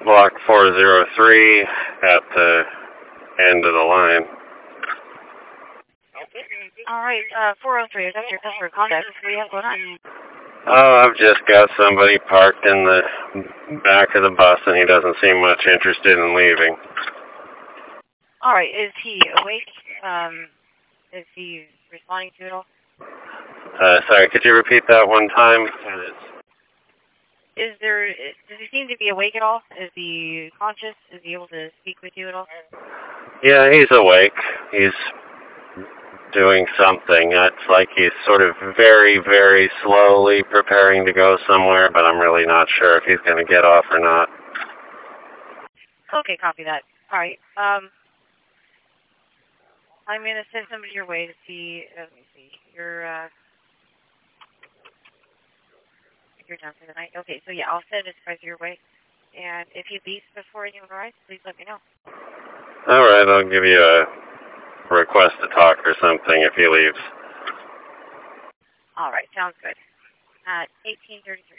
Block 403 at the end of the line. Alright, 403, that's your customer contact. What do you have going on? Oh, I've just got somebody parked in the back of the bus and he doesn't seem much interested in leaving. Alright, is he awake? Is he responding to it all? Sorry, could you repeat that one time? Does he seem to be awake at all? Is he conscious? Is he able to speak with you at all? Yeah, he's awake. He's doing something. It's like he's sort of very, very slowly preparing to go somewhere, but I'm really not sure if he's going to get off or not. Okay, copy that. Alright, I'm going to send somebody your way to see, let me see, you're done for the night. Okay, so yeah, I'll send a supervisor your way, and if he leaves before anyone arrives, please let me know. Alright, I'll give you a request to talk or something if he leaves. Alright, sounds good. At 1833.